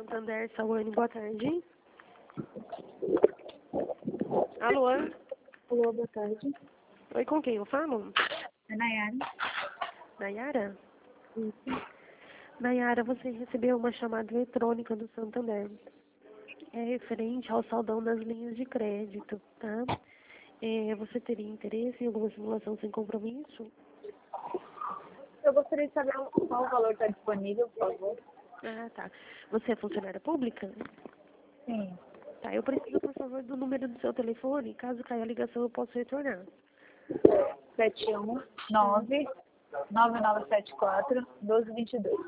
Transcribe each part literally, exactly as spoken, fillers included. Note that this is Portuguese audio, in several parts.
Santander, Sawane, boa tarde. Alô? Alô, boa tarde. Oi, com quem eu falo? É Nayara. Nayara? Isso. Nayara, você recebeu uma chamada eletrônica do Santander. É referente ao saldão das linhas de crédito, tá? É, você teria interesse em alguma simulação sem compromisso? Eu gostaria de saber qual o valor está disponível, por favor. Ah, tá. Você é funcionária pública? Sim. Tá, eu preciso, por favor, do número do seu telefone. Caso caia a ligação, eu posso retornar. sete um nove nove nove sete quatro um dois dois dois.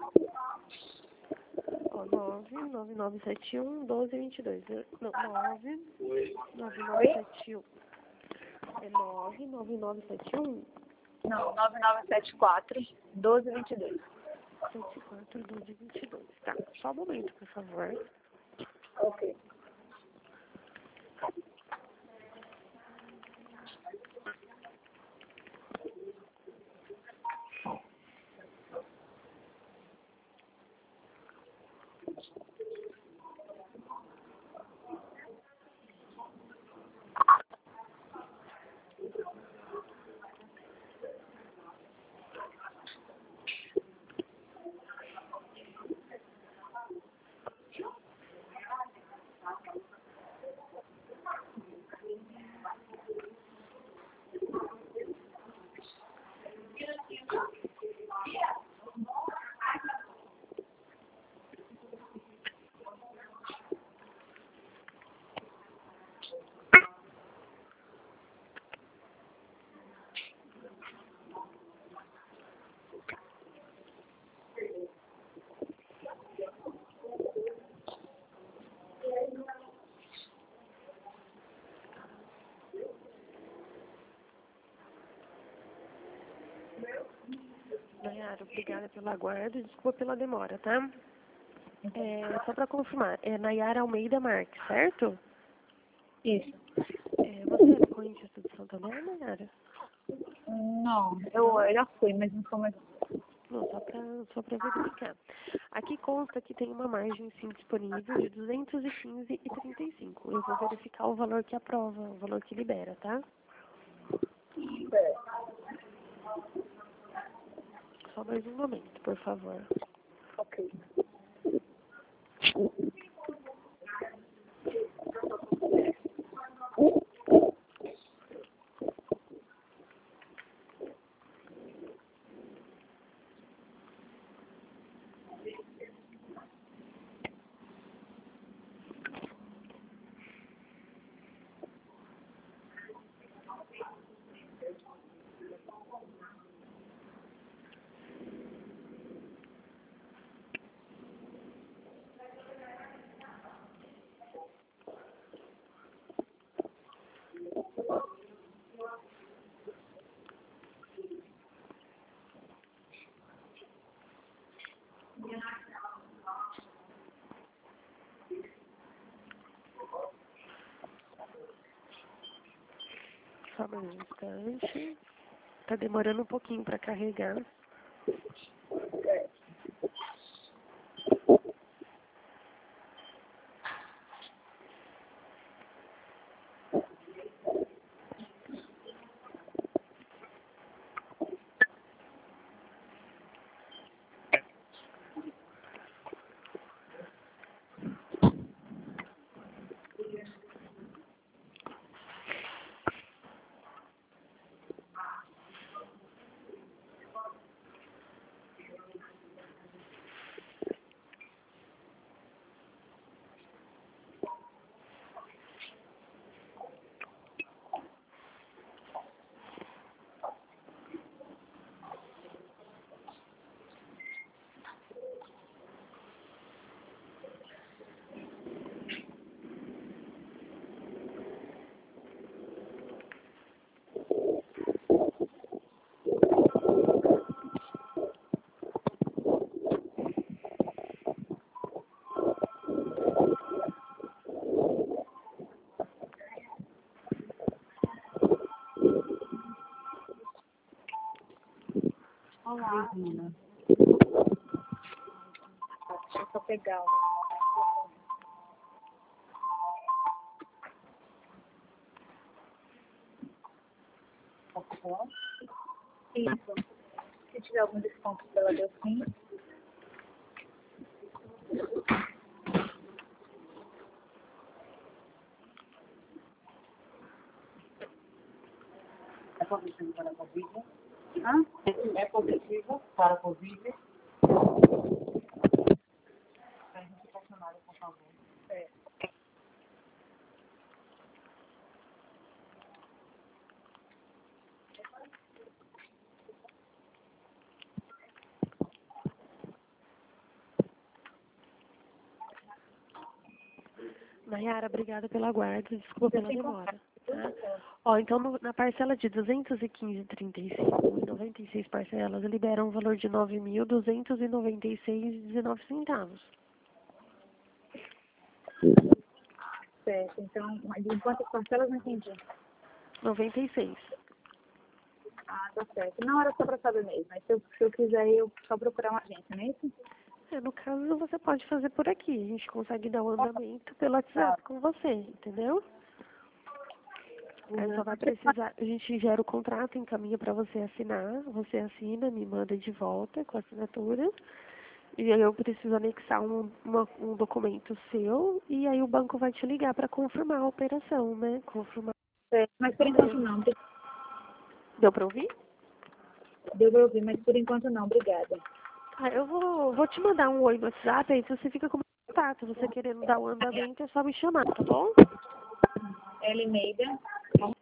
Ó, nove nove nove sete um um dois dois dois. Não, nove nove nove Oi? sete um. É nove nove nove sete um Não, nove nove sete quatro um dois dois dois. sete quatro um dois dois dois. Tá, só um momento, por favor. Ok. Nayara, obrigada pela guarda e desculpa pela demora, tá? É, só para confirmar, é Nayara Almeida Marques, certo? Isso. É, você é correntista do Santander, Nayara? Não, eu, eu já fui, mas não foi mais. Não, só para só para verificar. Aqui consta que tem uma margem sim disponível de duzentos e quinze e trinta e cinco. Eu vou verificar o valor que aprova, o valor que libera, tá? Só mais um momento, por favor. Ok. Só mais um instante. Tá demorando um pouquinho para carregar. Olá. Deixa eu só pegar. bom? Isso. Se tiver algum desconto pela Delfim. É positivo para a Covid? Hã? É positivo para a Covid? A gente questionário, por favor. É. Nayara, obrigada pela guarda, desculpa pela demora. Tá? Ó, então no- na parcela de duzentos e quinze vírgula trinta e cinco e noventa e seis parcelas, liberam um valor de nove mil duzentos e noventa e seis vírgula dezenove centavos. Certo. Então, mas em quantas parcelas não entendi? noventa e seis. Ah, tá certo. Não era só para saber mesmo. Mas se eu, se eu quiser, eu só procurar uma agência, não é isso? É, no caso, você pode fazer por aqui. A gente consegue dar o andamento pelo WhatsApp com você, entendeu? Aí só vai precisar, a gente gera o contrato, encaminha para você assinar, você assina, me manda de volta com a assinatura. E aí eu preciso anexar um, uma- um documento seu e aí o banco vai te ligar para confirmar a operação, né? Confirmar. Certo. Mas por enquanto não. Deu para ouvir? Deu para ouvir, mas por enquanto não. Obrigada. Ah, eu vou, vou te mandar um oi no WhatsApp, aí você fica com o contato. Se você querendo dar o andamento, é só me chamar, tá bom? L. Meida.